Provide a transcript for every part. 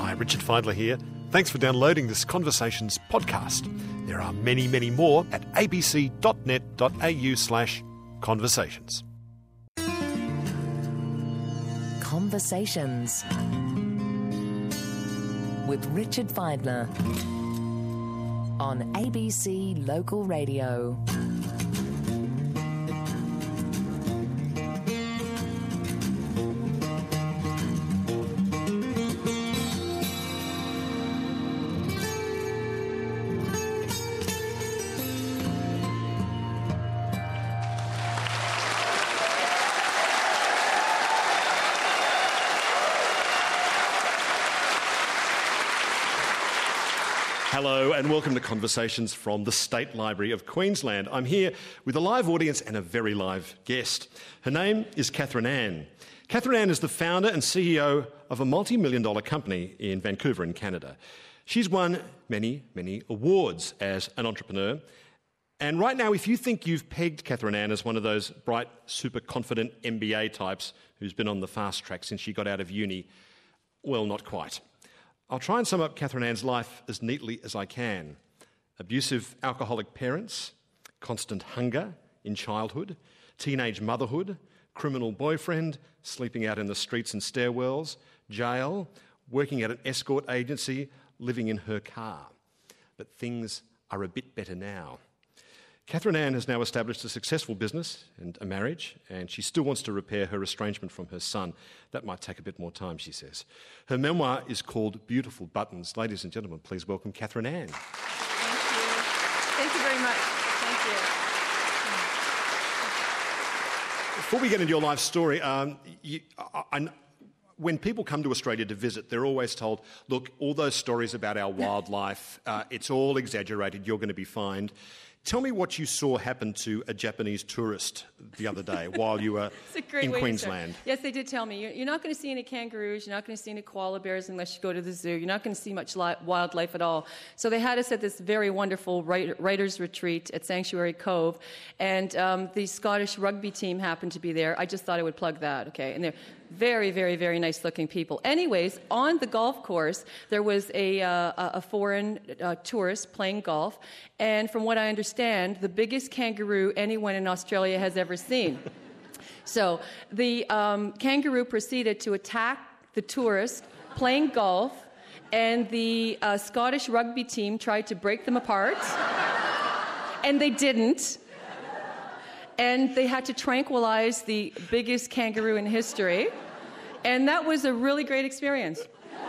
Hi, Richard Feidler here. Thanks for downloading this Conversations podcast. There are many, many more at abc.net.au/conversations. Conversations with Richard Feidler on ABC Local Radio. Hello and welcome to Conversations from the State Library of Queensland. I'm here with a live audience and a very live guest. Her name is Catherine Ann. Catherine Ann is the founder and CEO of a multi-million-dollar company in Vancouver in Canada. She's won many, many awards as an entrepreneur. And right now, if you think you've pegged Catherine Ann as one of those bright, super confident MBA types who's been on the fast track since she got out of uni, well, not quite. I'll try and sum up Catherine Ann's life as neatly as I can. Abusive alcoholic parents, constant hunger in childhood, teenage motherhood, criminal boyfriend, sleeping out in the streets and stairwells, jail, working at an escort agency, living in her car. But things are a bit better now. Catherine Ann has now established a successful business and a marriage, and she still wants to repair her estrangement from her son. That might take a bit more time, she says. Her memoir is called Beautiful Buttons. Ladies and gentlemen, please welcome Catherine Ann. Thank you. Thank you very much. Thank you. Before we get into your life story, when people come to Australia to visit, they're always told, look, all those stories about our wildlife, it's all exaggerated, you're going to be fined. Tell me what you saw happen to a Japanese tourist the other day while you were in Queensland. Yes, they did tell me. You're not going to see any kangaroos, you're not going to see any koala bears unless you go to the zoo. You're not going to see much wildlife at all. So they had us at this very wonderful writers' retreat at Sanctuary Cove, and the Scottish rugby team happened to be there. I just thought I would plug that, okay? And they're very, very, very nice-looking people. Anyways, on the golf course, there was a foreign tourist playing golf, and from what I understand, the biggest kangaroo anyone in Australia has ever seen. So the kangaroo proceeded to attack the tourist playing golf, and the Scottish rugby team tried to break them apart, and they didn't. And they had to tranquilize the biggest kangaroo in history. And that was a really great experience.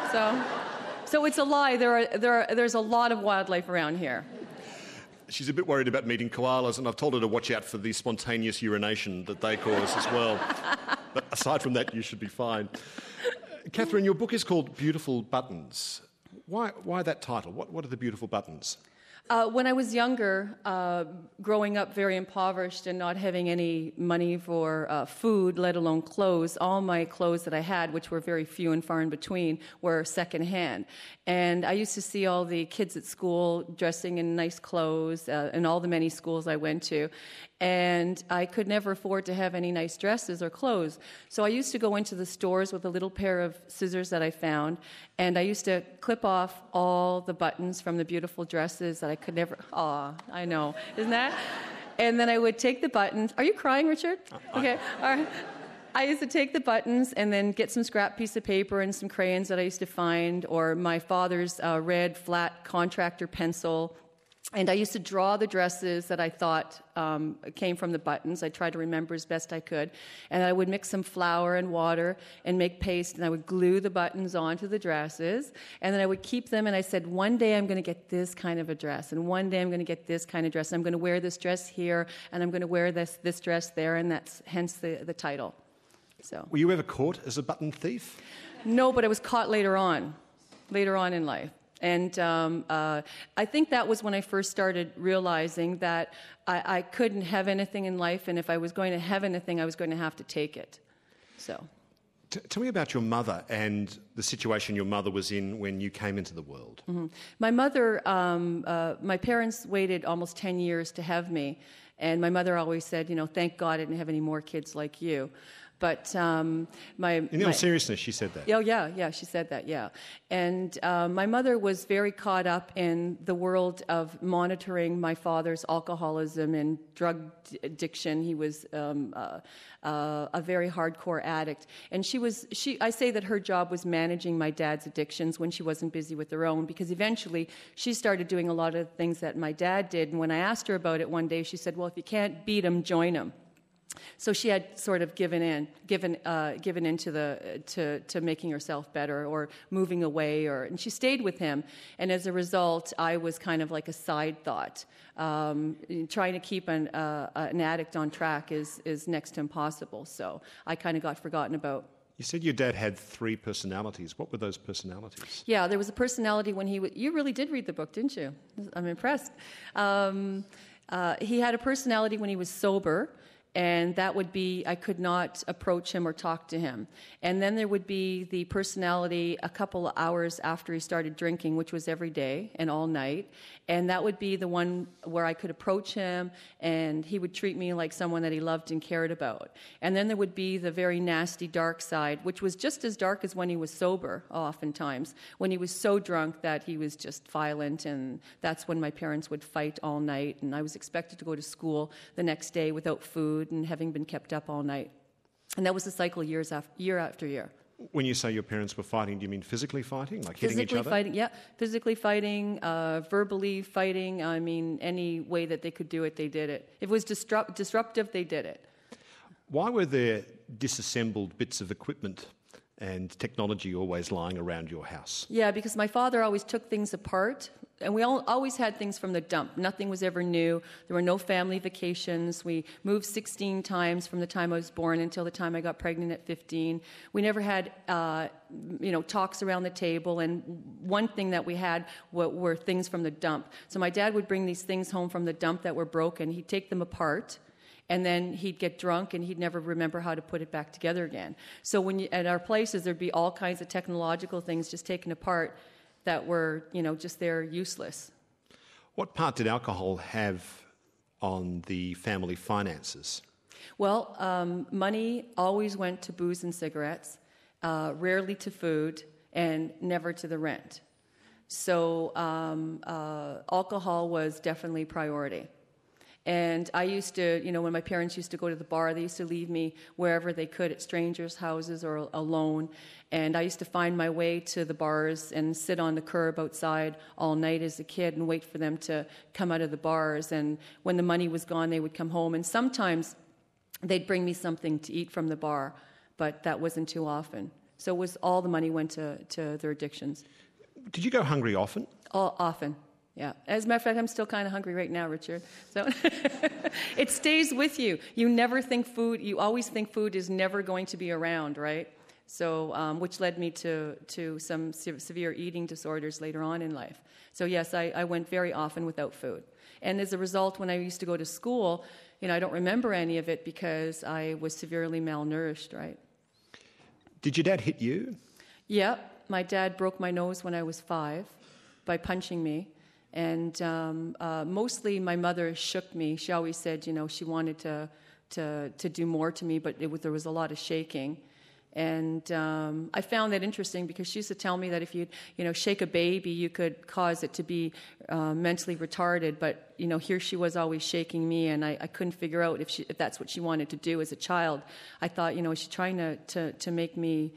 So it's a lie. There's a lot of wildlife around here. She's a bit worried about meeting koalas, and I've told her to watch out for the spontaneous urination that they cause as well. But aside from that, you should be fine. Catherine, your book is called Beautiful Buttons. Why that title? What are the beautiful buttons? When I was younger, growing up very impoverished and not having any money for food, let alone clothes, all my clothes that I had, which were very few and far in between, were secondhand. And I used to see all the kids at school dressing in nice clothes in all the many schools I went to. And I could never afford to have any nice dresses or clothes. So I used to go into the stores with a little pair of scissors that I found, and I used to clip off all the buttons from the beautiful dresses that I could never... Aw, I know. Isn't that? And then I would take the buttons... Are you crying, Richard? Okay. All right. I used to take the buttons and then get some scrap piece of paper and some crayons that I used to find, or my father's red flat contractor pencil. And I used to draw the dresses that I thought came from the buttons. I tried to remember as best I could. And I would mix some flour and water and make paste, and I would glue the buttons onto the dresses. And then I would keep them, and I said, one day I'm going to get this kind of a dress, and one day I'm going to get this kind of dress, and I'm going to wear this dress here, and I'm going to wear this dress there, and that's hence the title. So. Were you ever caught as a button thief? No, but I was caught later on in life. And I think that was when I first started realizing that I couldn't have anything in life, and if I was going to have anything, I was going to have to take it. So, tell me about your mother and the situation your mother was in when you came into the world. Mm-hmm. My mother, my parents waited almost 10 years to have me, and my mother always said, thank God I didn't have any more kids like you. But In all seriousness, she said that. Oh, yeah, she said that, yeah. And my mother was very caught up in the world of monitoring my father's alcoholism and drug addiction. He was a very hardcore addict. And I say that her job was managing my dad's addictions when she wasn't busy with her own, because eventually she started doing a lot of things that my dad did. And when I asked her about it one day, she said, well, if you can't beat him, join him. So she had sort of given in to making herself better or moving away, and she stayed with him. And as a result, I was kind of like a side thought. Trying to keep an addict on track is next to impossible. So I kind of got forgotten about. You said your dad had 3 personalities. What were those personalities? Yeah, there was a personality when you really did read the book, didn't you? I'm impressed. He had a personality when he was sober. And that would be, I could not approach him or talk to him. And then there would be the personality a couple of hours after he started drinking, which was every day and all night. And that would be the one where I could approach him and he would treat me like someone that he loved and cared about. And then there would be the very nasty dark side, which was just as dark as when he was sober, oftentimes, when he was so drunk that he was just violent. And that's when my parents would fight all night. And I was expected to go to school the next day without food and having been kept up all night. And that was the cycle year after year. When you say your parents were fighting, do you mean physically fighting, like hitting each other? Physically fighting, verbally fighting. I mean, any way that they could do it, they did it. If it was disruptive, they did it. Why were there disassembled bits of equipment and technology always lying around your house? Yeah, because my father always took things apart. And we always had things from the dump. Nothing was ever new. There were no family vacations. We moved 16 times from the time I was born until the time I got pregnant at 15. We never had, talks around the table. And one thing that we had were things from the dump. So my dad would bring these things home from the dump that were broken. He'd take them apart. And then he'd get drunk and he'd never remember how to put it back together again. So at our places, there'd be all kinds of technological things just taken apart that were, just there useless. What part did alcohol have on the family finances? Well, money always went to booze and cigarettes, rarely to food, and never to the rent. So alcohol was definitely priority. And I used to, when my parents used to go to the bar, they used to leave me wherever they could, at strangers' houses or alone. And I used to find my way to the bars and sit on the curb outside all night as a kid and wait for them to come out of the bars. And when the money was gone, they would come home. And sometimes they'd bring me something to eat from the bar, but that wasn't too often. So all the money went to their addictions. Did you go hungry often? Often. Yeah. As a matter of fact, I'm still kind of hungry right now, Richard. So it stays with you. You always think food is never going to be around, right? So, which led me to some severe eating disorders later on in life. So yes, I went very often without food. And as a result, when I used to go to school, I don't remember any of it because I was severely malnourished, right? Did your dad hit you? Yeah. My dad broke my nose when I was 5 by punching me. And mostly my mother shook me. She always said, she wanted to do more to me, but there was a lot of shaking. And I found that interesting because she used to tell me that if you shake a baby, you could cause it to be mentally retarded. But here she was always shaking me, and I couldn't figure out if that's what she wanted to do as a child. I thought, is she trying to make me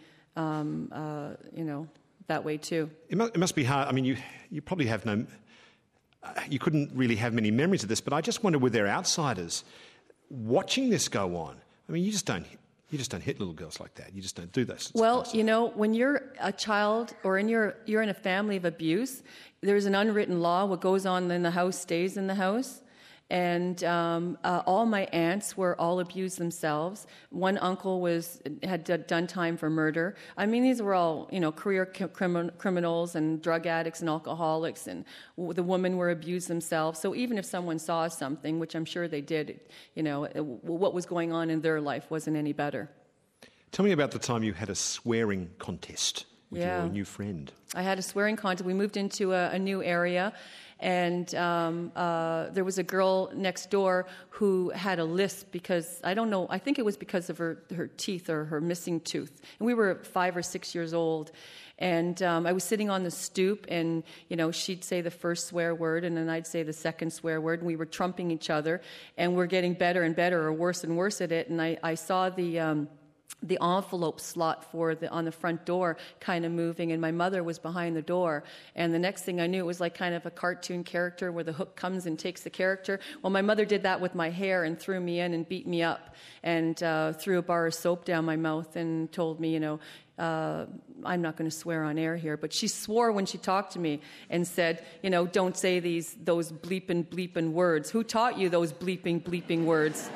that way too? It must be hard. I mean, you probably have no. You couldn't really have many memories of this, but I just wonder, were there outsiders watching this go on? I mean, you just don't hit little girls like that. You just don't do this. Well, when you're a child or you're in a family of abuse, there's an unwritten law. What goes on in the house stays in the house. And all my aunts were all abused themselves. One uncle had done time for murder. I mean, these were all, career criminals and drug addicts and alcoholics, and the women were abused themselves. So even if someone saw something, which I'm sure they did, what was going on in their life wasn't any better. Tell me about the time you had a swearing contest with your new friend. I had a swearing contest. We moved into a new area, and there was a girl next door who had a lisp because, I don't know, I think it was because of her teeth or her missing tooth. And we were 5 or 6 years old. And I was sitting on the stoop, and, she'd say the first swear word, and then I'd say the second swear word, and we were trumping each other, and we're getting better and better, or worse and worse at it. And I saw the envelope slot on the front door kind of moving, and my mother was behind the door. And the next thing I knew, it was like kind of a cartoon character where the hook comes and takes the character. Well, my mother did that with my hair and threw me in and beat me up and threw a bar of soap down my mouth and told me, I'm not going to swear on air here, but she swore when she talked to me and said, don't say those bleeping words. Who taught you those bleeping words?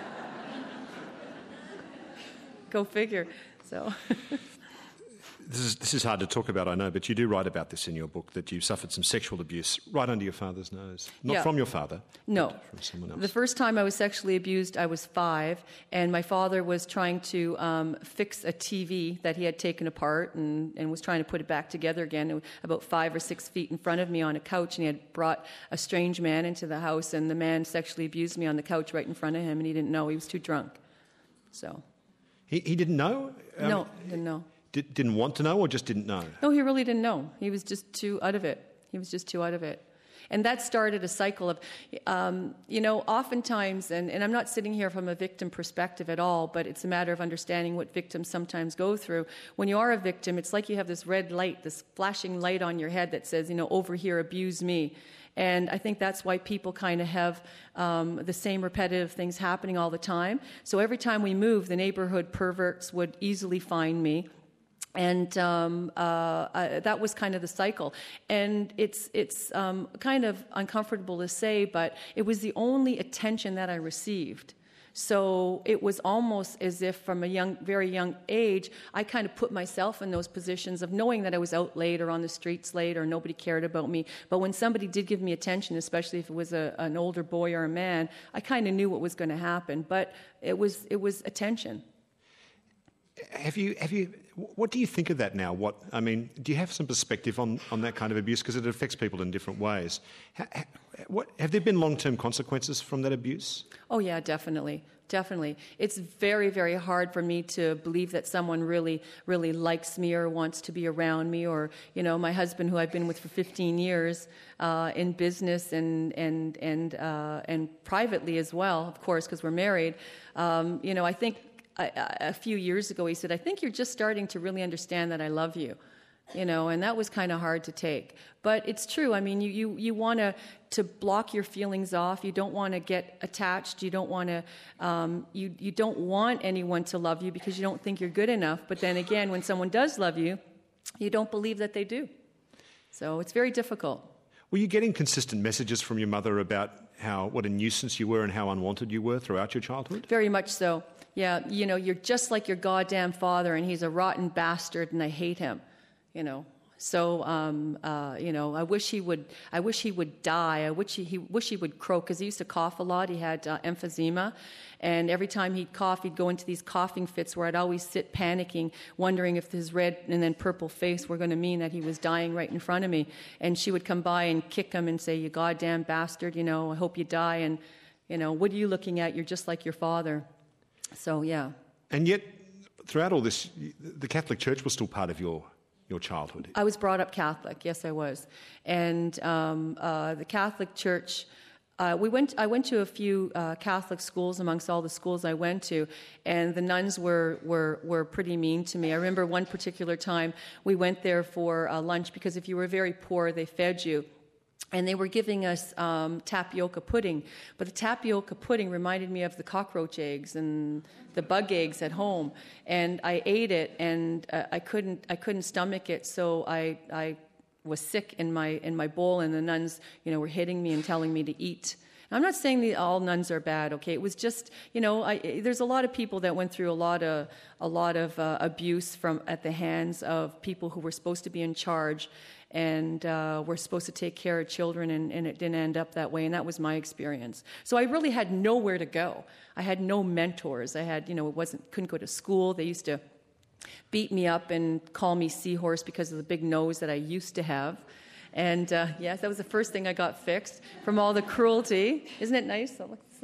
Go figure. So This is hard to talk about, I know, but you do write about this in your book, that you suffered some sexual abuse right under your father's nose. Not from your father. No. But from someone else. The first time I was sexually abused, I was 5, and my father was trying to fix a TV that he had taken apart and was trying to put it back together again. It was about 5 or 6 feet in front of me on a couch, and he had brought a strange man into the house, and the man sexually abused me on the couch right in front of him, and he didn't know. He was too drunk. So... He didn't know? No, didn't know. Didn't want to know, or just didn't know? No, he really didn't know. He was just too out of it. And that started a cycle of, oftentimes, and I'm not sitting here from a victim perspective at all, but it's a matter of understanding what victims sometimes go through. When you are a victim, it's like you have this red light, this flashing light on your head that says, over here, abuse me. And I think that's why people kind of have the same repetitive things happening all the time. So every time we move, the neighborhood perverts would easily find me. And that was kind of the cycle. And it's kind of uncomfortable to say, but it was the only attention that I received. So it was almost as if from a very young age, I kind of put myself in those positions of knowing that I was out late or on the streets late or nobody cared about me. But when somebody did give me attention, especially if it was an older boy or a man, I kind of knew what was going to happen. But it was attention. What do you think of that now? Do you have some perspective on that kind of abuse? Because it affects people in different ways. Have there been long-term consequences from that abuse? Oh, yeah, definitely. It's very, very hard for me to believe that someone really, really likes me or wants to be around me. Or, my husband, who I've been with for 15 years, in business and privately as well, of course, because we're married. I think a few years ago, he said, I think you're just starting to really understand that I love you, and that was kind of hard to take. But it's true. I mean, you want to block your feelings off. You don't want to get attached. You don't want to, you don't want anyone to love you because you don't think you're good enough. But then again, when someone does love you, you don't believe that they do. So it's very difficult. Were you getting consistent messages from your mother about what a nuisance you were and how unwanted you were throughout your childhood? Very much so. Yeah, you're just like your goddamn father, and he's a rotten bastard, and I hate him. So I wish he would die. I wish he would croak, because he used to cough a lot. He had emphysema, and every time he'd cough, he'd go into these coughing fits where I'd always sit panicking, wondering if his red and then purple face were going to mean that he was dying right in front of me. And she would come by and kick him and say, "You goddamn bastard! I hope you die." And what are you looking at? You're just like your father. So, yeah. And yet, throughout all this, the Catholic Church was still part of your childhood. I was brought up Catholic, yes, I was. And the Catholic Church, I went to a few Catholic schools amongst all the schools I went to, and the nuns were pretty mean to me. I remember one particular time we went there for lunch, because if you were very poor, they fed you. And they were giving us tapioca pudding. But the tapioca pudding reminded me of the cockroach eggs and the bug eggs at home. And I ate it, and I couldn't stomach it, so I was sick in my bowl, and the nuns, were hitting me and telling me to eat. And I'm not saying that all nuns are bad, okay? It was just, there's a lot of people that went through a lot of abuse at the hands of people who were supposed to be in charge, and we're supposed to take care of children, and it didn't end up that way, and that was my experience. So I really had nowhere to go. I had no mentors. I had, couldn't go to school. They used to beat me up and call me Seahorse because of the big nose that I used to have. And yes, that was the first thing I got fixed from all the cruelty. Isn't it nice?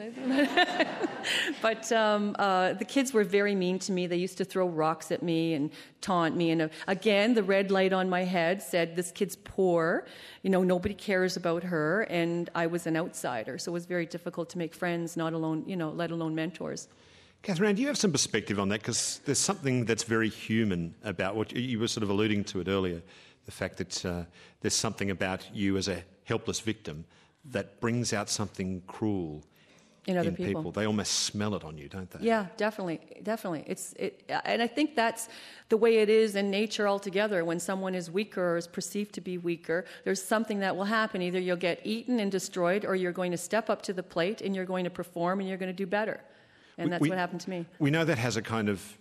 But the kids were very mean to me. They used to throw rocks at me and taunt me. And again, the red light on my head said, this kid's poor. Nobody cares about her. And I was an outsider. So it was very difficult to make friends, not alone, let alone mentors. Catherine, do you have some perspective on that? Because there's something that's very human about what you were sort of alluding to it earlier, the fact that there's something about you as a helpless victim that brings out something cruel in other people. They almost smell it on you, don't they? Yeah, definitely. And I think that's the way it is in nature altogether. When someone is weaker or is perceived to be weaker, there's something that will happen. Either you'll get eaten and destroyed, or you're going to step up to the plate and you're going to perform and you're going to do better. And that's what happened to me. We know that has a kind of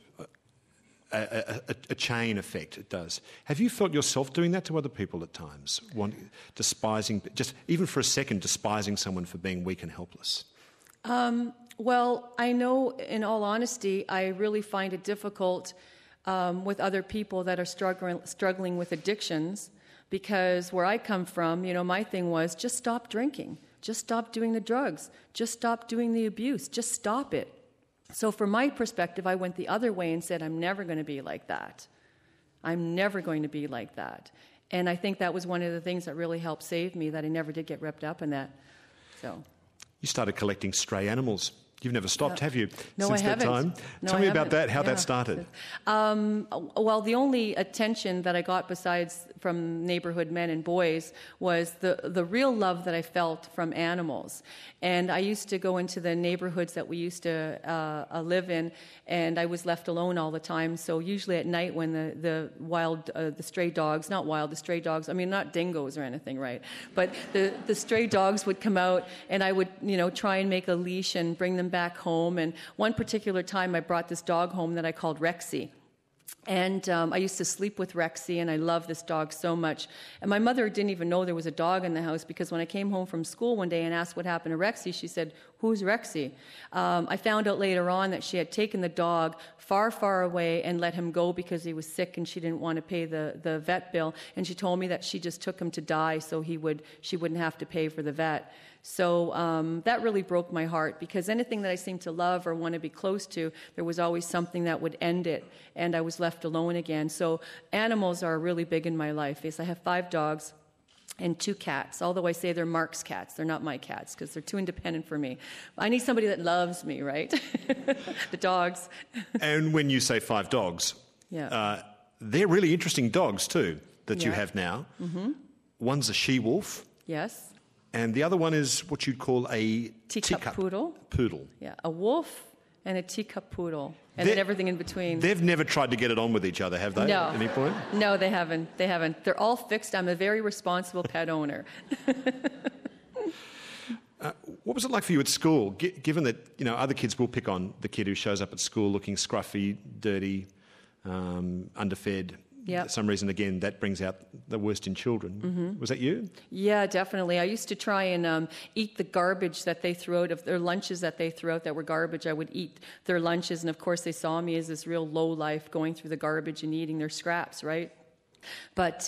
a chain effect. It does. Have you felt yourself doing that to other people at times? Despising, just even for a second, despising someone for being weak and helpless? Well, I know, in all honesty, I really find it difficult with other people that are struggling with addictions, because where I come from, my thing was just stop drinking, just stop doing the drugs, just stop doing the abuse, just stop it. So from my perspective, I went the other way and said, I'm never going to be like that. I'm never going to be like that. And I think that was one of the things that really helped save me, that I never did get wrapped up in that. So. You started collecting stray animals. You've never stopped, have you, since I haven't. that time? Tell me about that, how that started. Well, the only attention that I got besides from neighborhood men and boys was the real love that I felt from animals. And I used to go into the neighborhoods that we used to live in, and I was left alone all the time. So usually at night when the stray dogs, I mean, not dingoes or anything, right? But the stray dogs would come out, and I would, try and make a leash and bring them back home. And one particular time I brought this dog home that I called Rexy. And I used to sleep with Rexy, and I loved this dog so much. And my mother didn't even know there was a dog in the house, because when I came home from school one day and asked what happened to Rexy, she said, "Who's Rexy?" I found out later on that she had taken the dog far, far away and let him go because he was sick and she didn't want to pay the vet bill. And she told me that she just took him to die so she wouldn't have to pay for the vet. So that really broke my heart, because anything that I seemed to love or want to be close to, there was always something that would end it, and I was left alone again. So animals are really big in my life. Yes, I have 5 dogs and 2 cats, although I say they're Mark's cats. They're not my cats, because they're too independent for me. I need somebody that loves me, right? The dogs. And when you say 5 dogs, they're really interesting dogs too that you have now. Mm-hmm. One's a she-wolf. Yes. And the other one is what you'd call a teacup poodle. Yeah, a wolf and a teacup poodle, and then everything in between. They've never tried to get it on with each other, have they? No. At any point? No, they haven't. They're all fixed. I'm a very responsible pet owner. What was it like for you at school, given that other kids will pick on the kid who shows up at school looking scruffy, dirty, underfed? Yep. For some reason, again, that brings out the worst in children. Mm-hmm. Was that you? Yeah, definitely. I used to try and eat the garbage that they threw out, of their lunches that they threw out that were garbage. I would eat their lunches, and of course they saw me as this real low life going through the garbage and eating their scraps, right? But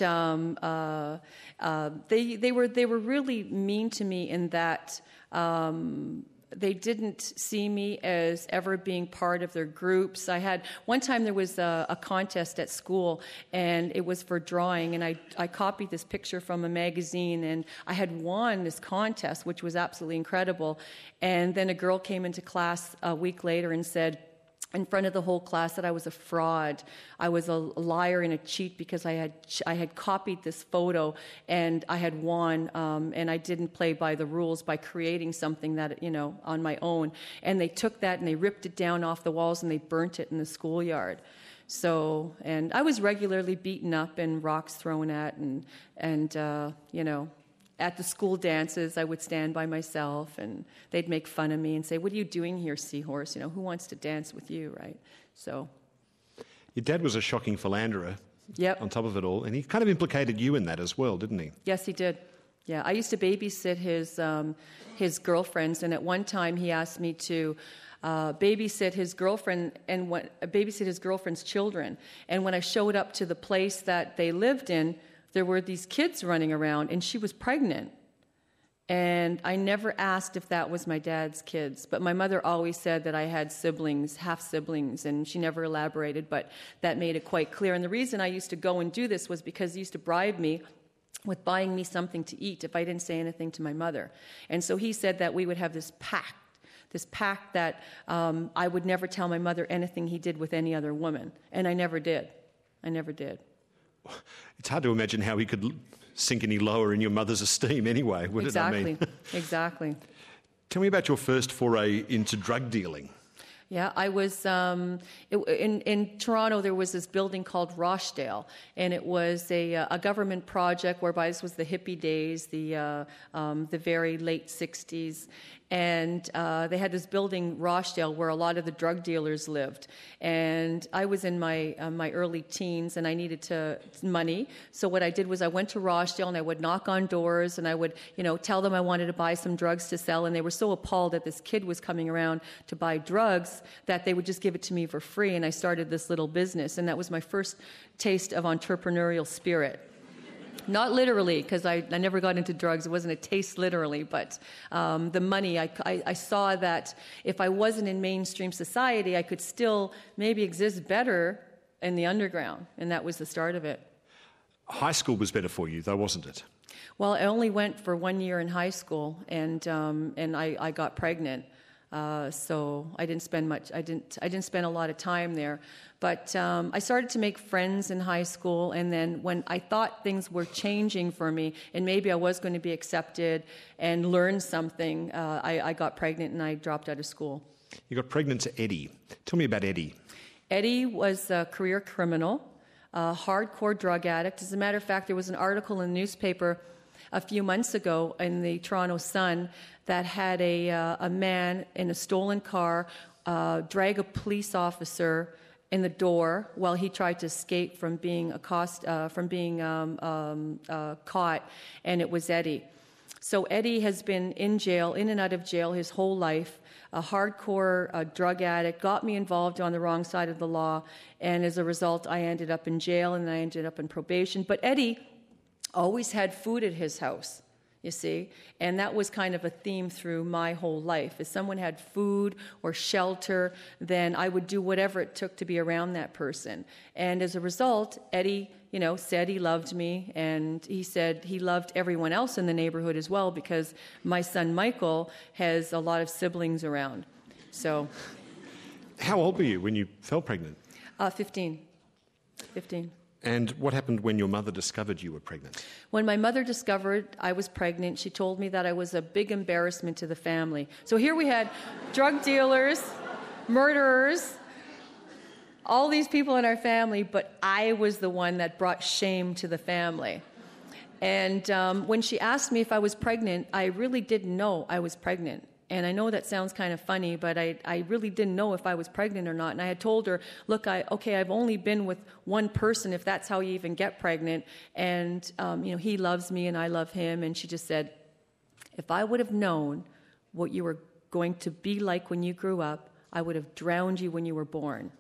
they were really mean to me in that they didn't see me as ever being part of their groups. One time there was a contest at school, and it was for drawing, and I copied this picture from a magazine, and I had won this contest, which was absolutely incredible. And then a girl came into class a week later and said, in front of the whole class, that I was a fraud. I was a liar and a cheat because I had copied this photo and I had won, and I didn't play by the rules by creating something that, on my own. And they took that and they ripped it down off the walls and they burnt it in the schoolyard. So, and I was regularly beaten up and rocks thrown at, and at the school dances, I would stand by myself, and they'd make fun of me and say, "What are you doing here, Seahorse? Who wants to dance with you?" Right? So, your dad was a shocking philanderer. Yep. On top of it all, and he kind of implicated you in that as well, didn't he? Yes, he did. Yeah, I used to babysit his girlfriends, and at one time he asked me to babysit his girlfriend and babysit his girlfriend's children. And when I showed up to the place that they lived in, there were these kids running around, and she was pregnant. And I never asked if that was my dad's kids. But my mother always said that I had siblings, half-siblings, and she never elaborated, but that made it quite clear. And the reason I used to go and do this was because he used to bribe me with buying me something to eat if I didn't say anything to my mother. And so he said that we would have this pact that I would never tell my mother anything he did with any other woman. And I never did. It's hard to imagine how he could sink any lower in your mother's esteem anyway, would it? I mean, Exactly. Tell me about your first foray into drug dealing. Yeah, I was in Toronto. There was this building called Rochdale, and it was a government project whereby this was the hippie days, the very late '60s, and they had this building Rochdale where a lot of the drug dealers lived. And I was in my early teens, and I needed money. So what I did was I went to Rochdale, and I would knock on doors, and I would tell them I wanted to buy some drugs to sell, and they were so appalled that this kid was coming around to buy drugs that they would just give it to me for free, and I started this little business, and that was my first taste of entrepreneurial spirit. Not literally, because I never got into drugs. It wasn't a taste literally, but the money, I saw that if I wasn't in mainstream society, I could still maybe exist better in the underground, and that was the start of it. High school was better for you, though, wasn't it? Well, I only went for 1 year in high school, and I got pregnant. So I didn't spend much. I didn't spend a lot of time there, but I started to make friends in high school. And then when I thought things were changing for me, and maybe I was going to be accepted and learn something, I got pregnant and I dropped out of school. You got pregnant to Eddie. Tell me about Eddie. Eddie was a career criminal, a hardcore drug addict. As a matter of fact, there was an article in the newspaper a few months ago in the Toronto Sun that had a man in a stolen car drag a police officer in the door while he tried to escape from being caught, and it was Eddie. So Eddie has been in jail, in and out of jail his whole life, a hardcore drug addict, got me involved on the wrong side of the law, and as a result I ended up in jail and I ended up in probation. But Eddie always had food at his house, you see, and that was kind of a theme through my whole life. If someone had food or shelter, then I would do whatever it took to be around that person. And as a result, Eddie, said he loved me, and he said he loved everyone else in the neighborhood as well, because my son Michael has a lot of siblings around. So, how old were you when you fell pregnant? 15. And what happened when your mother discovered you were pregnant? When my mother discovered I was pregnant, she told me that I was a big embarrassment to the family. So here we had drug dealers, murderers, all these people in our family, but I was the one that brought shame to the family. And when she asked me if I was pregnant, I really didn't know I was pregnant. And I know that sounds kind of funny, but I really didn't know if I was pregnant or not. And I had told her, look, I've only been with one person, if that's how you even get pregnant. And, he loves me and I love him. And she just said, if I would have known what you were going to be like when you grew up, I would have drowned you when you were born.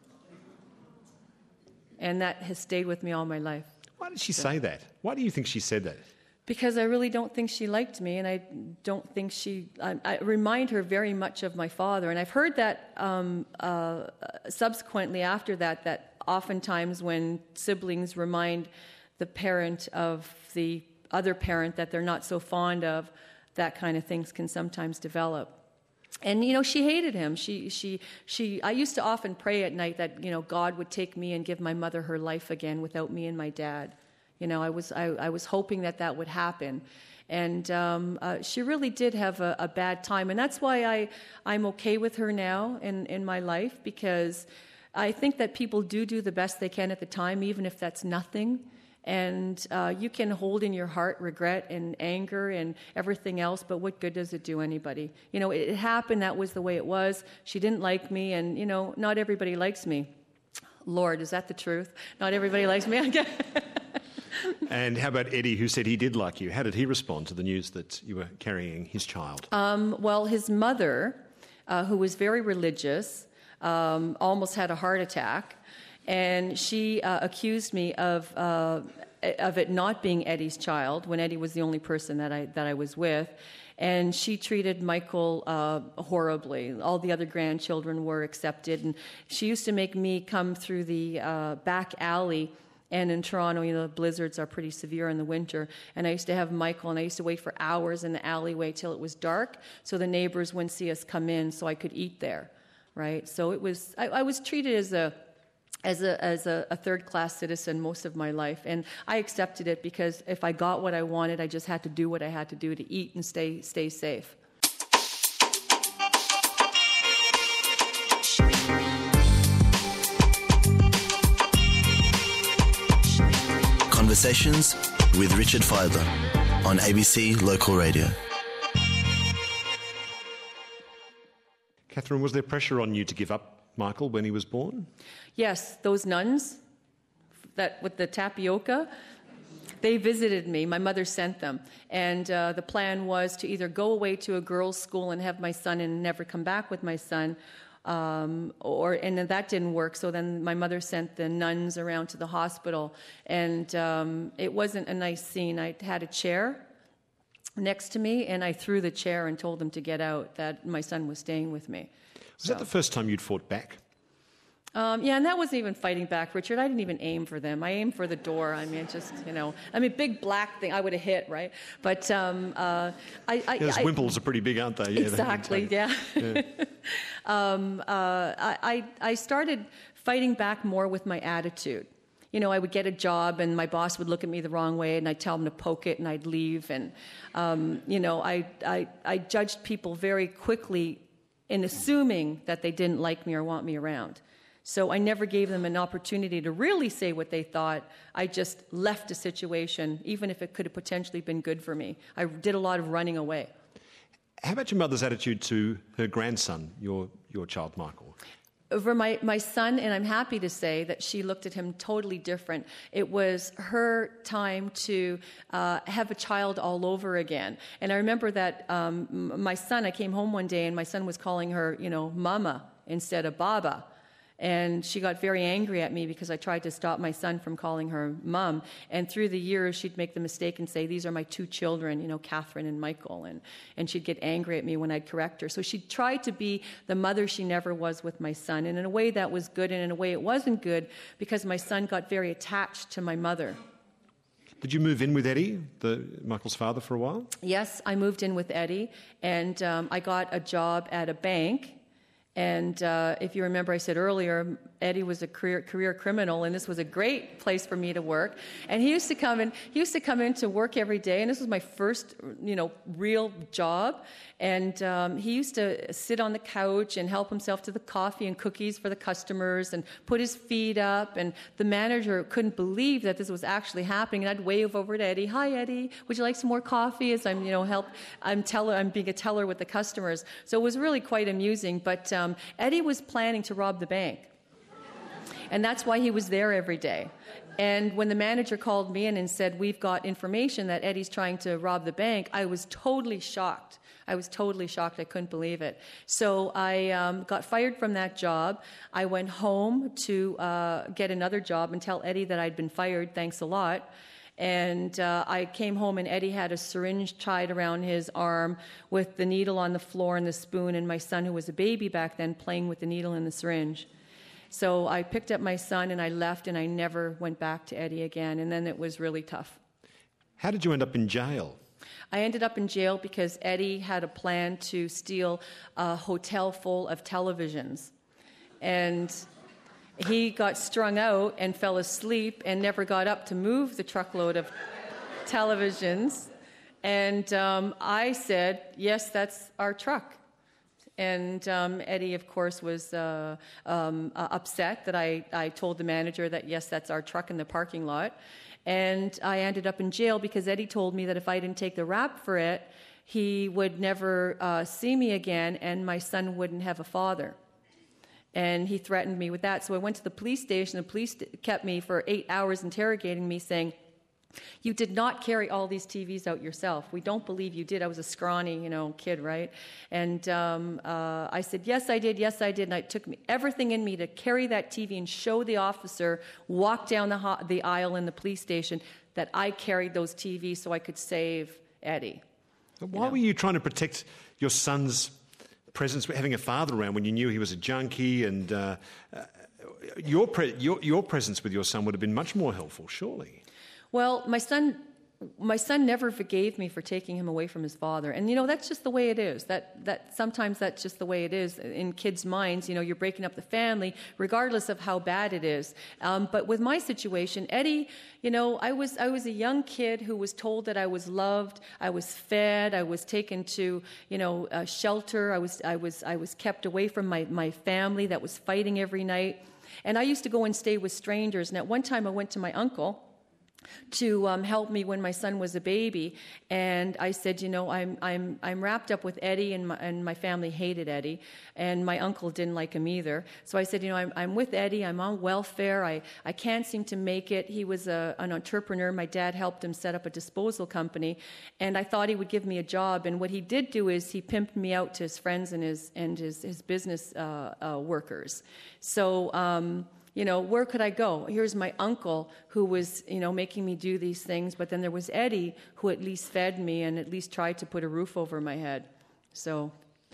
And that has stayed with me all my life. Why did she say that? Why do you think she said that? Because I really don't think she liked me, and I don't think I remind her very much of my father. And I've heard that subsequently after that oftentimes when siblings remind the parent of the other parent that they're not so fond of, that kind of things can sometimes develop. And, she hated him. I used to often pray at night that, God would take me and give my mother her life again without me and my dad. I was hoping that would happen. And she really did have a bad time. And that's why I'm okay with her now in my life, because I think that people do the best they can at the time, even if that's nothing. And you can hold in your heart regret and anger and everything else, but what good does it do anybody? It happened. That was the way it was. She didn't like me, and, not everybody likes me. Lord, is that the truth? Not everybody likes me. And how about Eddie, who said he did like you? How did he respond to the news that you were carrying his child? Well, his mother who was very religious, almost had a heart attack, and she accused me of it not being Eddie's child when Eddie was the only person that I was with. And she treated Michael horribly. All the other grandchildren were accepted, and she used to make me come through the back alley. And in Toronto, the blizzards are pretty severe in the winter. And I used to have Michael, and I used to wait for hours in the alleyway till it was dark, so the neighbors wouldn't see us come in, so I could eat there, right? So it was. I was treated as a third-class citizen most of my life, and I accepted it because if I got what I wanted, I just had to do what I had to do to eat and stay safe. Conversations with Richard Fidler on ABC Local Radio. Catherine, was there pressure on you to give up Michael when he was born? Yes, those nuns that with the tapioca, they visited me. My mother sent them. And the plan was to either go away to a girls' school and have my son and never come back with my son, and then that didn't work. So then my mother sent the nuns around to the hospital. And it wasn't a nice scene. I had a chair next to me, and I threw the chair and told them to get out, that my son was staying with me. Was that the first time you'd fought back? Yeah, and that wasn't even fighting back, Richard. I didn't even aim for them. I aimed for the door. I mean, just, big black thing, I would have hit, right? But those wimples are pretty big, aren't they? Yeah, exactly, yeah. I started fighting back more with my attitude. I would get a job, and my boss would look at me the wrong way, and I'd tell him to poke it, and I'd leave. And, I judged people very quickly in assuming that they didn't like me or want me around. So I never gave them an opportunity to really say what they thought. I just left a situation, even if it could have potentially been good for me. I did a lot of running away. How about your mother's attitude to her grandson, your child, Michael? Over my son, and I'm happy to say that she looked at him totally different. It was her time to have a child all over again. And I remember that my son, I came home one day and my son was calling her, Mama instead of Baba. And she got very angry at me because I tried to stop my son from calling her Mom. And through the years, she'd make the mistake and say, these are my two children, Catherine and Michael. And she'd get angry at me when I'd correct her. So she tried to be the mother she never was with my son. And in a way that was good, and in a way it wasn't good, because my son got very attached to my mother. Did you move in with Eddie, Michael's father, for a while? Yes, I moved in with Eddie. And I got a job at a bank. And if you remember, I said earlier, Eddie was a career criminal, and this was a great place for me to work. And he used to come in to work every day, and this was my first, real job. And he used to sit on the couch and help himself to the coffee and cookies for the customers, and put his feet up. And the manager couldn't believe that this was actually happening. And I'd wave over to Eddie, "Hi, Eddie, would you like some more coffee?" As I'm, I'm being a teller with the customers. So it was really quite amusing. But Eddie was planning to rob the bank. And that's why he was there every day. And when the manager called me in and said, "We've got information that Eddie's trying to rob the bank," I was totally shocked. I couldn't believe it. So I got fired from that job. I went home to get another job and tell Eddie that I'd been fired. Thanks a lot. And I came home, and Eddie had a syringe tied around his arm with the needle on the floor and the spoon, and my son, who was a baby back then, playing with the needle and the syringe. So I picked up my son, and I left, and I never went back to Eddie again. And then it was really tough. How did you end up in jail? I ended up in jail because Eddie had a plan to steal a hotel full of televisions. And he got strung out and fell asleep and never got up to move the truckload of televisions. And I said, "Yes, that's our truck." And Eddie, of course, was upset that I told the manager that, yes, that's our truck in the parking lot. And I ended up in jail because Eddie told me that if I didn't take the rap for it, he would never see me again, and my son wouldn't have a father. And he threatened me with that. So I went to the police station. The police kept me for 8 hours interrogating me, saying, You did not carry all these TVs out yourself. We don't believe you did. I was a scrawny, kid, right? And I said, yes, I did, and it took me everything in me to carry that TV and show the officer, walk down the aisle in the police station, that I carried those TVs so I could save Eddie. Why were you trying to protect your son's presence, having a father around when you knew he was a junkie, and your presence with your son would have been much more helpful, surely? Well, my son never forgave me for taking him away from his father. And, that's just the way it is. That sometimes that's just the way it is in kids' minds. You're breaking up the family, regardless of how bad it is. But with my situation, Eddie, I was a young kid who was told that I was loved, I was fed, I was taken to, shelter, I was kept away from my family that was fighting every night. And I used to go and stay with strangers. And at one time I went to my uncle to help me when my son was a baby, and I said, I'm wrapped up with Eddie, and my family hated Eddie, and my uncle didn't like him either. So I said, I'm with Eddie, I'm on welfare, I can't seem to make it. He was an entrepreneur. My dad helped him set up a disposal company, and I thought he would give me a job. And what he did do is he pimped me out to his friends and his business workers. So where could I go? Here's my uncle who was, making me do these things, but then there was Eddie who at least fed me and at least tried to put a roof over my head. So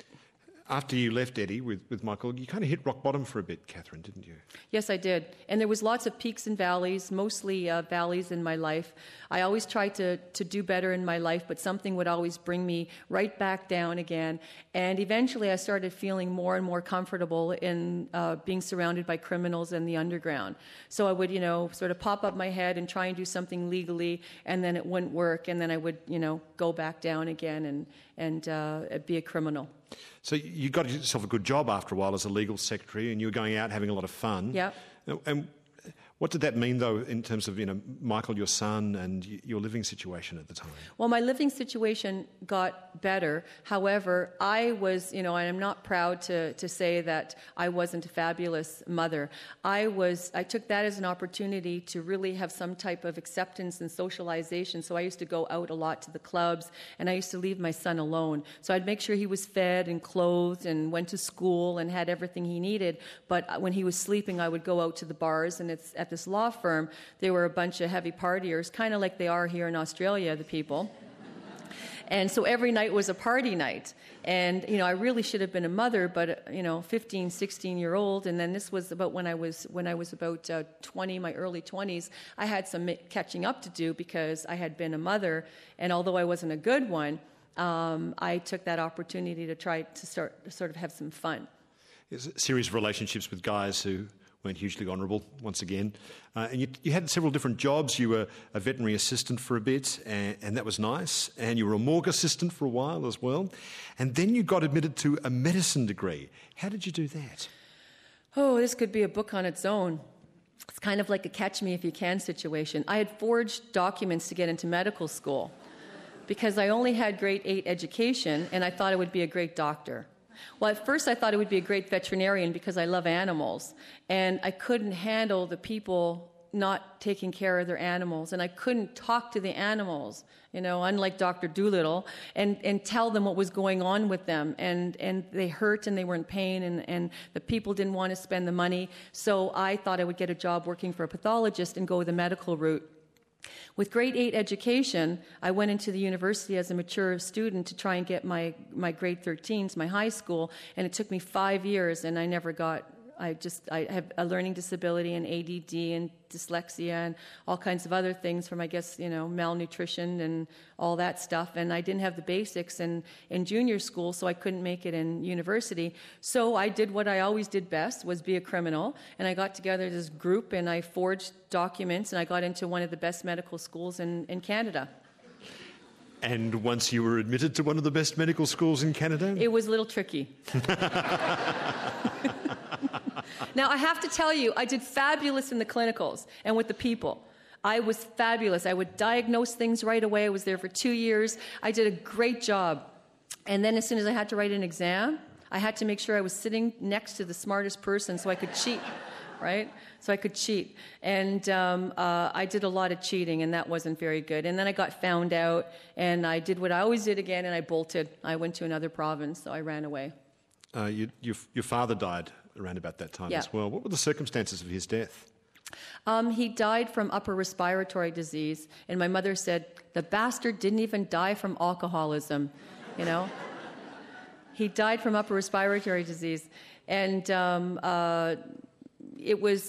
after you left Eddie with Michael, you kind of hit rock bottom for a bit, Catherine, didn't you? Yes, I did. And there was lots of peaks and valleys, mostly valleys in my life. I always tried to do better in my life, but something would always bring me right back down again. And eventually I started feeling more and more comfortable in being surrounded by criminals and the underground. So I would, sort of pop up my head and try and do something legally, and then it wouldn't work, and then I would, go back down again and be a criminal. So you got yourself a good job after a while as a legal secretary, and you were going out having a lot of fun. Yeah. And what did that mean, though, in terms of, Michael, your son, and your living situation at the time? Well, my living situation got better. However, I was, and I'm not proud to say that I wasn't a fabulous mother. I took that as an opportunity to really have some type of acceptance and socialization. So I used to go out a lot to the clubs, and I used to leave my son alone. So I'd make sure he was fed and clothed and went to school and had everything he needed. But when he was sleeping, I would go out to the bars, and it's at this law firm, they were a bunch of heavy partiers, kind of like they are here in Australia, the people. And so every night was a party night. And, I really should have been a mother, but, 15, 16-year-old. And then this was about when I was about 20, my early 20s, I had some catching up to do because I had been a mother. And although I wasn't a good one, I took that opportunity to try to sort of have some fun. There's a series of relationships with guys who weren't hugely honourable, once again. And you had several different jobs. You were a veterinary assistant for a bit, and that was nice. And you were a morgue assistant for a while as well. And then you got admitted to a medicine degree. How did you do that? Oh, this could be a book on its own. It's kind of like a catch-me-if-you-can situation. I had forged documents to get into medical school because I only had grade 8 education, and I thought I would be a great doctor. Well, at first I thought it would be a great veterinarian because I love animals, and I couldn't handle the people not taking care of their animals, and I couldn't talk to the animals, unlike Dr. Dolittle, and tell them what was going on with them, and they hurt and they were in pain, and the people didn't want to spend the money, so I thought I would get a job working for a pathologist and go the medical route. With grade 8 education, I went into the university as a mature student to try and get my grade 13s, my high school, and it took me 5 years, and I never got. I have a learning disability and ADD and dyslexia and all kinds of other things from, I guess, malnutrition and all that stuff. And I didn't have the basics in junior school, so I couldn't make it in university. So I did what I always did best, was be a criminal. And I got together this group, and I forged documents, and I got into one of the best medical schools in Canada. And once you were admitted to one of the best medical schools in Canada? It was a little tricky. Now, I have to tell you, I did fabulous in the clinicals and with the people. I was fabulous. I would diagnose things right away. I was there for 2 years. I did a great job. And then as soon as I had to write an exam, I had to make sure I was sitting next to the smartest person so I could cheat. right? So I could cheat. And I did a lot of cheating, and that wasn't very good. And then I got found out, and I did what I always did again, and I bolted. I went to another province, so I ran away. Your father died around about that time as well. What were the circumstances of his death? He died from upper respiratory disease, and my mother said, the bastard didn't even die from alcoholism, you know? He died from upper respiratory disease. And it was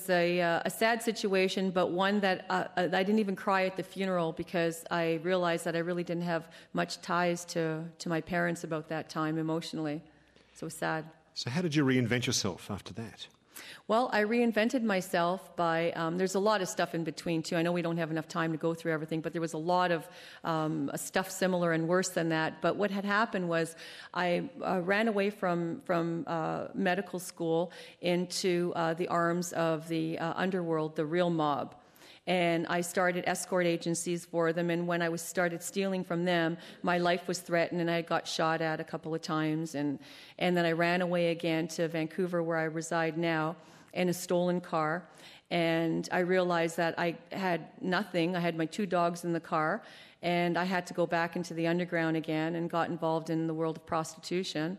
a sad situation, but one that I didn't even cry at the funeral because I realized that I really didn't have much ties to my parents about that time emotionally. So it was sad. So how did you reinvent yourself after that? Well, I reinvented myself by, there's a lot of stuff in between too. I know we don't have enough time to go through everything, but there was a lot of stuff similar and worse than that. But what had happened was I ran away from medical school into the arms of the underworld, the real mob. And I started escort agencies for them, and when I started stealing from them, my life was threatened, and I got shot at a couple of times, and then I ran away again to Vancouver, where I reside now, in a stolen car, and I realized that I had nothing. I had my 2 dogs in the car, and I had to go back into the underground again and got involved in the world of prostitution.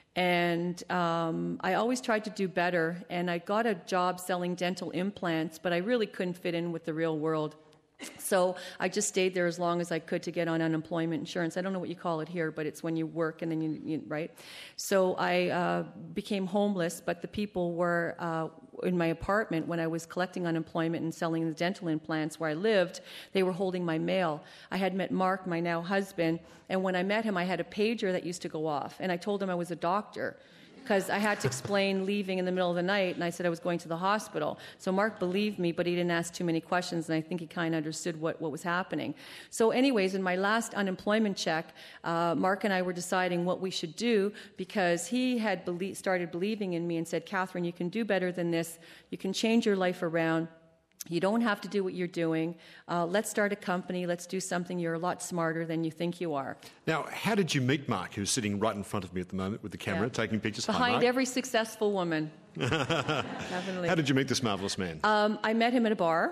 And I always tried to do better, and I got a job selling dental implants, but I really couldn't fit in with the real world. So I just stayed there as long as I could to get on unemployment insurance. I don't know what you call it here, but it's when you work and then you right? So I became homeless, but the people were in my apartment when I was collecting unemployment and selling the dental implants where I lived. They were holding my mail. I had met Mark, my now husband, and when I met him, I had a pager that used to go off, and I told him I was a doctor, because I had to explain leaving in the middle of the night, and I said I was going to the hospital. So Mark believed me, but he didn't ask too many questions, and I think he kind of understood what was happening. So anyways, in my last unemployment check, Mark and I were deciding what we should do, because he had started believing in me and said, Catherine, you can do better than this. You can change your life around. You don't have to do what you're doing. Let's start a company. Let's do something. You're a lot smarter than you think you are. Now, how did you meet Mark, who's sitting right in front of me at the moment with the camera, taking pictures? Behind every successful woman. Definitely. How did you meet this marvellous man? I met him at a bar.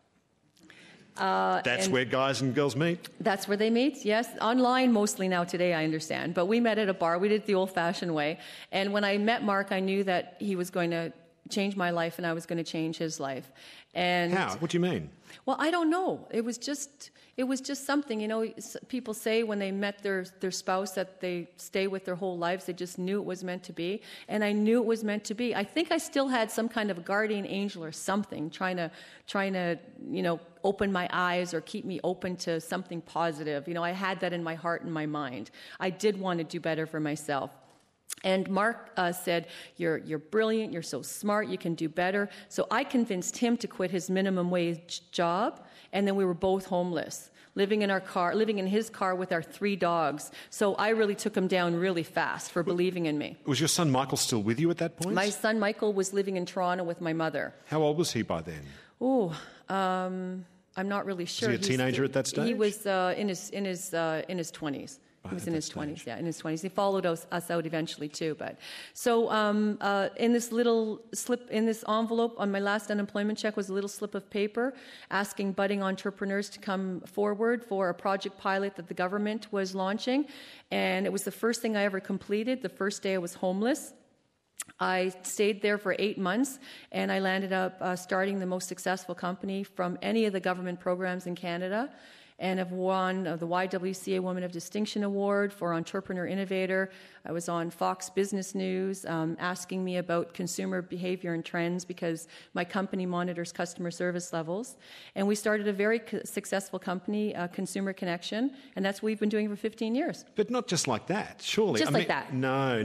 That's where guys and girls meet? That's where they meet, yes. Online mostly now today, I understand. But we met at a bar. We did it the old-fashioned way. And when I met Mark, I knew that he was going to change my life and I was going to change his life. And how? What do you mean? Well, I don't know. It was just something, you know. People say when they met their spouse that they stay with their whole lives. They just knew it was meant to be, and I knew it was meant to be. I think I still had some kind of guardian angel or something trying to open my eyes or keep me open to something positive. You know, I had that in my heart and my mind. I did want to do better for myself. And Mark said, you're brilliant, you're so smart, you can do better. So I convinced him to quit his minimum wage job, and then we were both homeless, living in his car with our 3 dogs. So I really took him down really fast for believing in me. Was your son Michael still with you at that point? My son Michael was living in Toronto with my mother. How old was he by then? I'm not really sure. Was he a teenager at that stage? He was in his 20s. He was in his 20s, in his 20s. He followed us out eventually too. But so in this little slip, in this envelope on my last unemployment check was a little slip of paper asking budding entrepreneurs to come forward for a project pilot that the government was launching. And it was the first thing I ever completed. The first day I was homeless. I stayed there for 8 months, and I landed up starting the most successful company from any of the government programs in Canada, and have won the YWCA Women of Distinction Award for Entrepreneur Innovator. I was on Fox Business News asking me about consumer behavior and trends because my company monitors customer service levels. And we started a very successful company, Consumer Connection, and that's what we've been doing for 15 years. But not just like that, surely. Just like that. No.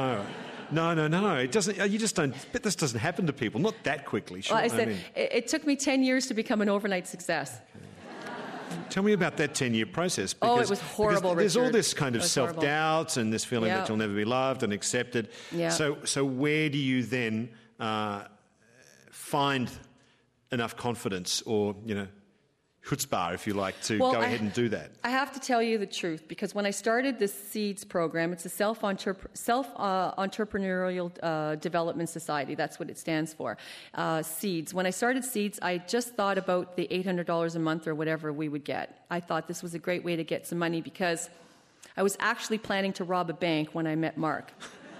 It doesn't. You just don't. But this doesn't happen to people. Not that quickly. Sure. Well, I said it took me 10 years to become an overnight success. Tell me about that 10-year process. Because, it was horrible, There's Richard. all this kind of self-doubt and this feeling that you'll never be loved and accepted. Yeah. So where do you then find enough confidence or, chutzpah, if you like, to go ahead and do that? I have to tell you the truth, because when I started this SEEDS program, it's a self-entrepreneurial development society. That's what it stands for, SEEDS. When I started SEEDS, I just thought about the $800 a month or whatever we would get. I thought this was a great way to get some money, because I was actually planning to rob a bank when I met Mark.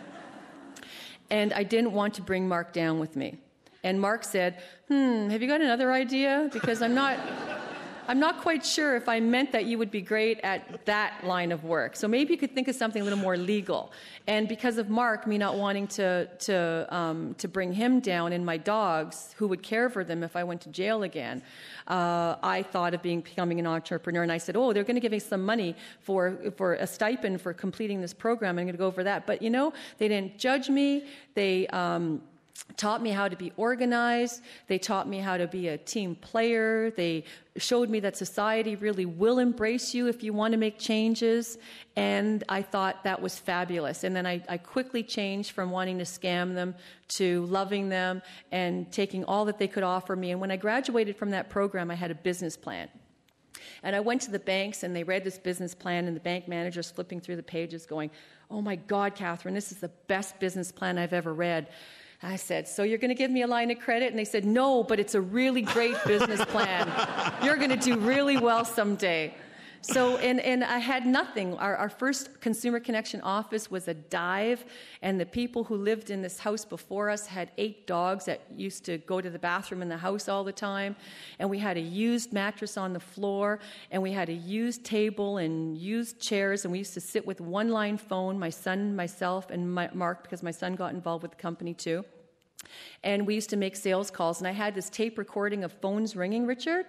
And I didn't want to bring Mark down with me. And Mark said, have you got another idea? Because I'm not quite sure if I meant that you would be great at that line of work. So maybe you could think of something a little more legal. And because of Mark, me not wanting to bring him down and my dogs, who would care for them if I went to jail again, I thought of becoming an entrepreneur. And I said, they're going to give me some money for a stipend for completing this program. I'm going to go for that. But, they didn't judge me. They taught me how to be organized. They taught me how to be a team player. They showed me that society really will embrace you if you want to make changes. And I thought that was fabulous. And then I quickly changed from wanting to scam them to loving them and taking all that they could offer me. And when I graduated from that program, I had a business plan. And I went to the banks, and they read this business plan, and the bank manager's flipping through the pages going, "Oh my God, Catherine, this is the best business plan I've ever read." I said, "So you're going to give me a line of credit?" And they said, "No, but it's a really great business plan. You're going to do really well someday." So, and I had nothing. Our first Consumer Connection office was a dive, and the people who lived in this house before us had 8 dogs that used to go to the bathroom in the house all the time. And we had a used mattress on the floor, and we had a used table and used chairs, and we used to sit with one-line phone, my son, myself, and Mark, because my son got involved with the company too. And we used to make sales calls, and I had this tape recording of phones ringing, Richard,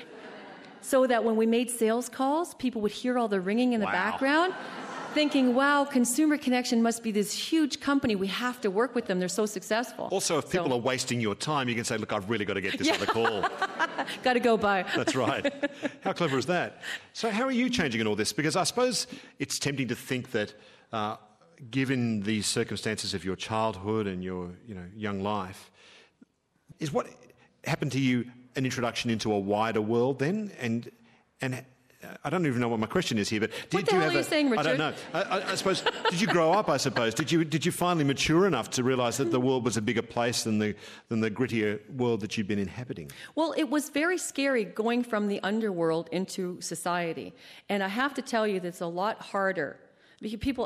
so that when we made sales calls, people would hear all the ringing in the background, thinking, wow, Consumer Connection must be this huge company. We have to work with them. They're so successful. Also, if people are wasting your time, you can say, look, I've really got to get this other call. Got to go by. That's right. How clever is that? So how are you changing in all this? Because I suppose it's tempting to think that given the circumstances of your childhood and your young life, is what happened to you an introduction into a wider world then? And I don't even know what my question is here, but what the hell are you saying, Richard? I don't know. I suppose, did you grow up, I suppose? Did you finally mature enough to realise that the world was a bigger place than the grittier world that you'd been inhabiting? Well, it was very scary going from the underworld into society. And I have to tell you that it's a lot harder. People,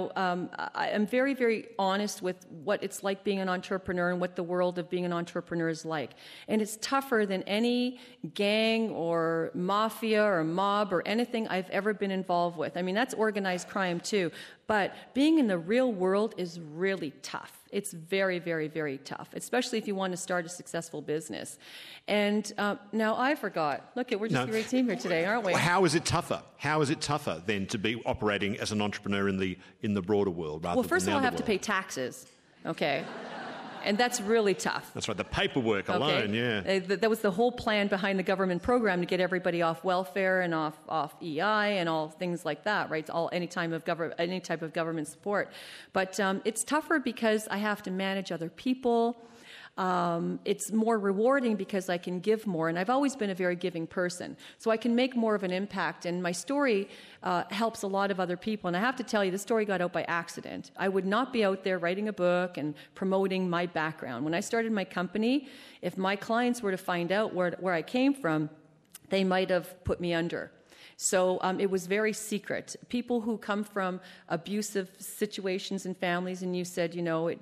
I'm very, very honest with what it's like being an entrepreneur and what the world of being an entrepreneur is like. And it's tougher than any gang or mafia or mob or anything I've ever been involved with. I mean, that's organized crime too. But being in the real world is really tough. It's very, very, very tough, especially if you want to start a successful business. And now I forgot. Look, we're just a great team here today, aren't we? How is it tougher? How is it tougher then to be operating as an entrepreneur in the broader world rather than the underworld? Well, first of all, I have to pay taxes, okay? And that's really tough. That's right, the paperwork alone, yeah. That was the whole plan behind the government program, to get everybody off welfare and off EI and all things like that, right? Any type of government support. But it's tougher because I have to manage other people. It's more rewarding because I can give more, and I've always been a very giving person, so I can make more of an impact, and my story helps a lot of other people. And I have to tell you, the story got out by accident. I would not be out there writing a book and promoting my background. When I started my company, if my clients were to find out where I came from, they might have put me under. So it was very secret. People who come from abusive situations and families, and you said,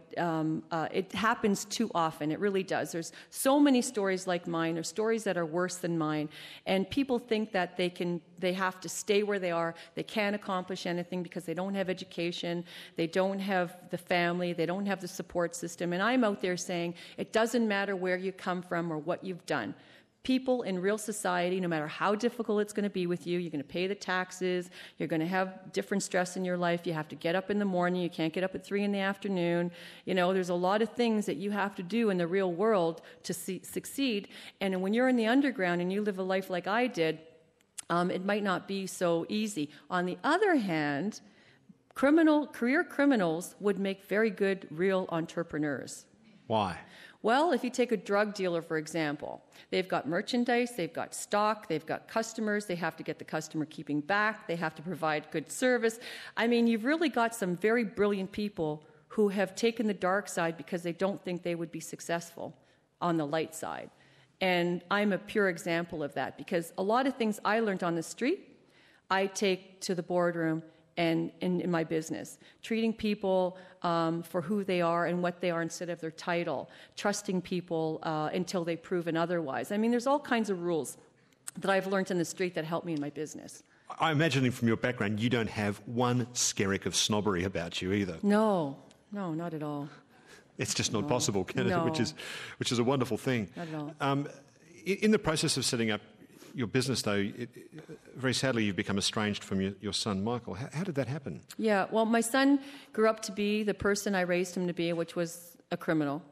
it happens too often. It really does. There's so many stories like mine, or stories that are worse than mine, and people think that they have to stay where they are. They can't accomplish anything because they don't have education, they don't have the family, they don't have the support system. And I'm out there saying, it doesn't matter where you come from or what you've done. People in real society, no matter how difficult it's going to be with you, you're going to pay the taxes, you're going to have different stress in your life, you have to get up in the morning, you can't get up at 3 p.m. There's a lot of things that you have to do in the real world to succeed. And when you're in the underground and you live a life like I did, it might not be so easy. On the other hand, career criminals would make very good real entrepreneurs. Why? Well, if you take a drug dealer, for example, they've got merchandise, they've got stock, they've got customers, they have to get the customer keeping back, they have to provide good service. I mean, you've really got some very brilliant people who have taken the dark side because they don't think they would be successful on the light side. And I'm a pure example of that, because a lot of things I learned on the street, I take to the boardroom and in my business. Treating people for who they are and what they are instead of their title. Trusting people until they've proven otherwise. I mean, there's all kinds of rules that I've learned in the street that help me in my business. I imagine from your background, you don't have one skerrick of snobbery about you either. No, not at all. It's just not possible, can it? Which is a wonderful thing. Not at all. In the process of setting up your business, though, very sadly, you've become estranged from your son, Michael. How did that happen? Yeah, well, my son grew up to be the person I raised him to be, which was a criminal.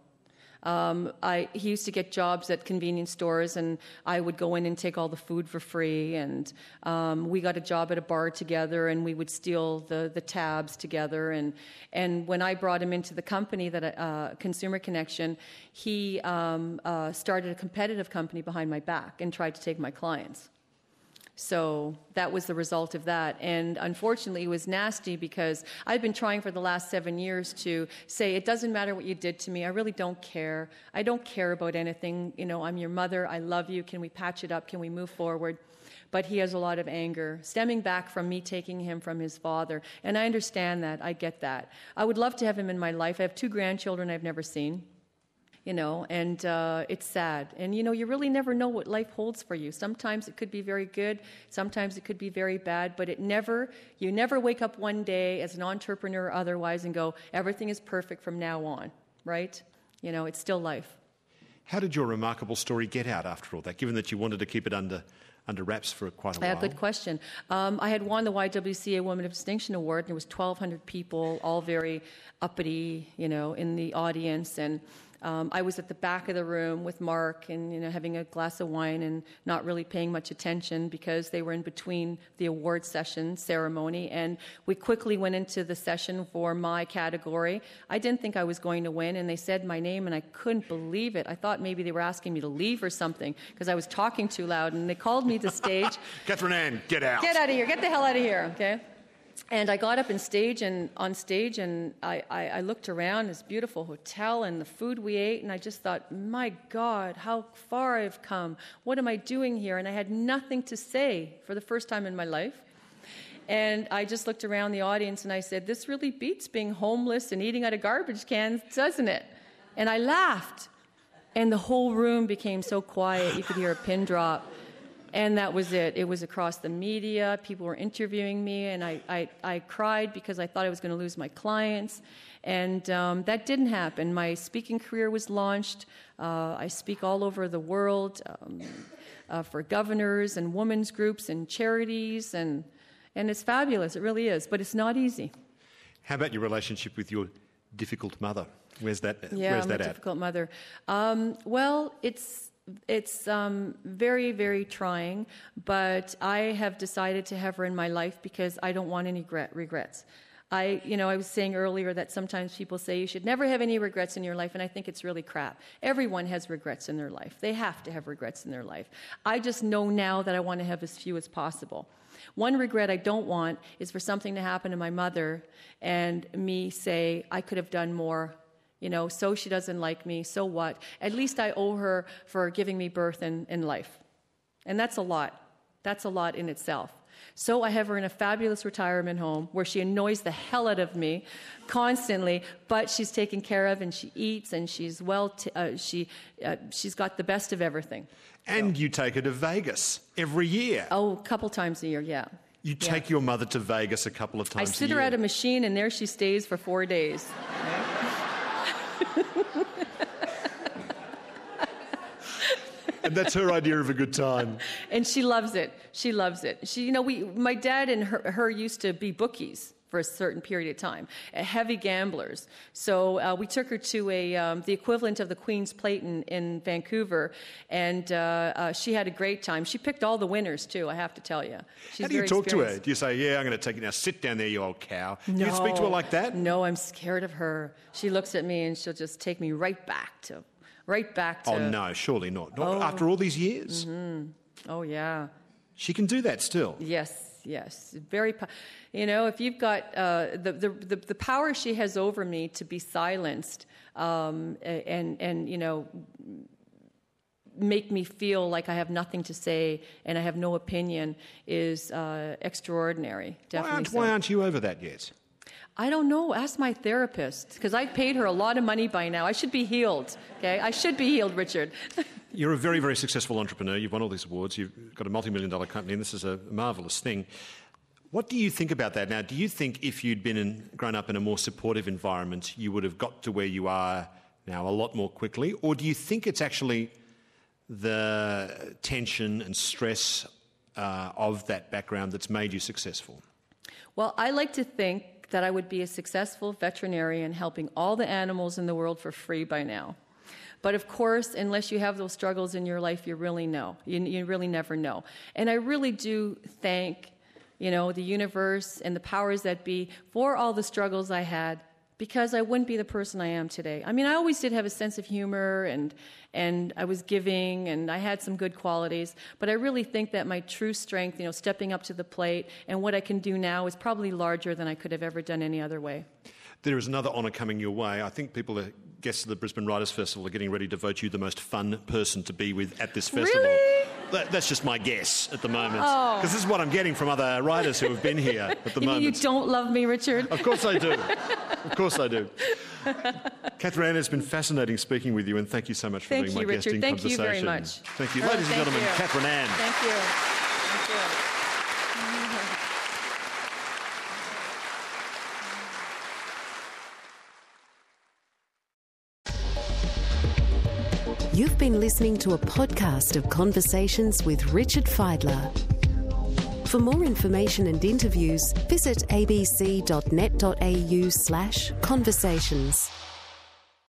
He used to get jobs at convenience stores, and I would go in and take all the food for free. And we got a job at a bar together, and we would steal the tabs together. And when I brought him into the company, Consumer Connection, he started a competitive company behind my back and tried to take my clients. So that was the result of that. And unfortunately, it was nasty because I've been trying for the last 7 years to say, it doesn't matter what you did to me. I really don't care. I don't care about anything. You know, I'm your mother. I love you. Can we patch it up? Can we move forward? But he has a lot of anger stemming back from me taking him from his father. And I understand that. I get that. I would love to have him in my life. I have 2 grandchildren I've never seen. You know, and it's sad. And, you know, you really never know what life holds for you. Sometimes it could be very good. Sometimes it could be very bad. But you never wake up one day as an entrepreneur or otherwise and go, everything is perfect from now on, right? You know, it's still life. How did your remarkable story get out after all that, given that you wanted to keep it under wraps for quite a while? Good question. I had won the YWCA Women of Distinction Award, and there was 1,200 people, all very uppity, you know, in the audience. And I was at the back of the room with Mark and, you know, having a glass of wine and not really paying much attention because they were in between the award session ceremony. And we quickly went into the session for my category. I didn't think I was going to win, and they said my name, and I couldn't believe it. I thought maybe they were asking me to leave or something because I was talking too loud, and they called me to the stage. Catherine Ann, get out. Get out of here. Get the hell out of here, okay? And I got up on stage, and I looked around this beautiful hotel and the food we ate, and I just thought, my God, how far I've come. What am I doing here? And I had nothing to say for the first time in my life. And I just looked around the audience, and I said, this really beats being homeless and eating out of garbage cans, doesn't it? And I laughed. And the whole room became so quiet, you could hear a pin drop. And that was it. It was across the media. People were interviewing me, and I cried because I thought I was going to lose my clients. And that didn't happen. My speaking career was launched. I speak all over the world for governors and women's groups and charities, and it's fabulous. It really is. But it's not easy. How about your relationship with your difficult mother? Where's that at? I'm a difficult mother. Well, it's very, very trying, but I have decided to have her in my life because I don't want any regrets. I was saying earlier that sometimes people say you should never have any regrets in your life, and I think it's really crap. Everyone has regrets in their life. They have to have regrets in their life. I just know now that I want to have as few as possible. One regret I don't want is for something to happen to my mother and me say, I could have done more. You know, so she doesn't like me, so what? At least I owe her for giving me birth in life. And that's a lot. That's a lot in itself. So I have her in a fabulous retirement home where she annoys the hell out of me constantly, but she's taken care of, and she eats, and she's she's got the best of everything. And you take her to Vegas every year. Oh, a couple times a year, yeah. You take your mother to Vegas a couple of times a year. I sit her at a machine, and there she stays for 4 days. And that's her idea of a good time. And she loves it. She loves it. My dad and her used to be bookies for a certain period of time, heavy gamblers. So we took her to the equivalent of the Queen's Plate in Vancouver, and she had a great time. She picked all the winners, too, I have to tell you. How do you talk to her? Do you say, yeah, I'm going to take you now, sit down there, you old cow? Do you speak to her like that? No, I'm scared of her. She looks at me, and she'll just take me right back to right back to... Oh, no, surely not. Not after all these years? Mm-hmm. Oh, yeah. She can do that still? Yes. Very, if you've got the power she has over me to be silenced and make me feel like I have nothing to say and I have no opinion is extraordinary. Definitely. Why aren't you over that yet? I don't know. Ask my therapist, because I've paid her a lot of money by now. I should be healed, okay? I should be healed, Richard. You're a very, very successful entrepreneur. You've won all these awards. You've got a multi-million-dollar company, and this is a marvellous thing. What do you think about that now? Do you think if you'd grown up in a more supportive environment, you would have got to where you are now a lot more quickly? Or do you think it's actually the tension and stress of that background that's made you successful? Well, I like to think that I would be a successful veterinarian helping all the animals in the world for free by now. But of course, unless you have those struggles in your life, you really never know. And I really do thank, the universe and the powers that be for all the struggles I had, because I wouldn't be the person I am today. I mean, I always did have a sense of humor, and I was giving, and I had some good qualities, but I really think that my true strength, stepping up to the plate, and what I can do now is probably larger than I could have ever done any other way. There is another honour coming your way. I think guests of the Brisbane Writers' Festival are getting ready to vote you the most fun person to be with at this festival. Really? That's just my guess at the moment. Because this is what I'm getting from other writers who have been here at the moment. You don't love me, Richard? Of course I do. Of course I do. Catherine Ann, it's been fascinating speaking with you, and thank you so much for being my guest in Conversation. Thank you very much. Thank you. Ladies and gentlemen, Catherine Ann. Thank you. Thank you. You've been listening to a podcast of Conversations with Richard Fidler. For more information and interviews, visit abc.net.au/conversations.